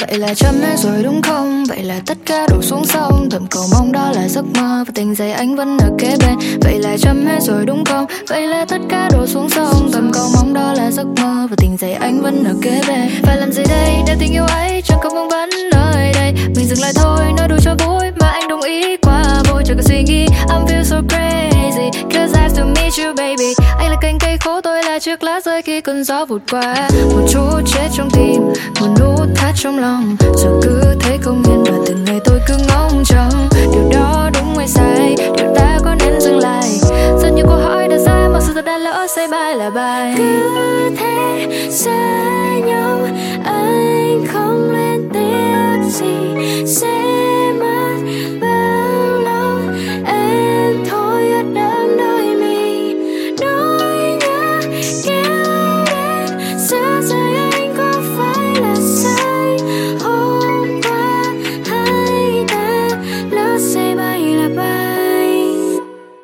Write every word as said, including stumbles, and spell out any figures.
Vậy là chấm hết rồi đúng không? Vậy là tất cả đổ xuống sông. Thầm cầu mong đó là giấc mơ và tình giây anh vẫn ở kế bên. Vậy là chấm hết rồi đúng không? Vậy là tất cả đổ xuống sông. Thầm cầu mong đó là giấc mơ và tình giây anh vẫn ở kế bên. Phải làm gì đây để tình yêu ấy chẳng có mong vẫn nơi đây. Mình dừng lại thôi, nói đùa cho vui mà anh đồng ý quá vui. Chẳng cần suy nghĩ, I'm feel so crazy cause I have to meet you baby. Anh là cành cây khô, tôi là chiếc lá rơi khi cơn gió vụt qua. Một chút chết trong tim, một nút thắt trong lòng. Rồi cứ thấy không yên và từng ngày tôi cứ ngóng trông. Điều đó đúng hay sai, điều ta có nên dừng lại. Rất nhiều câu hỏi đã ra mà sự thật đã lỡ say bài là bài.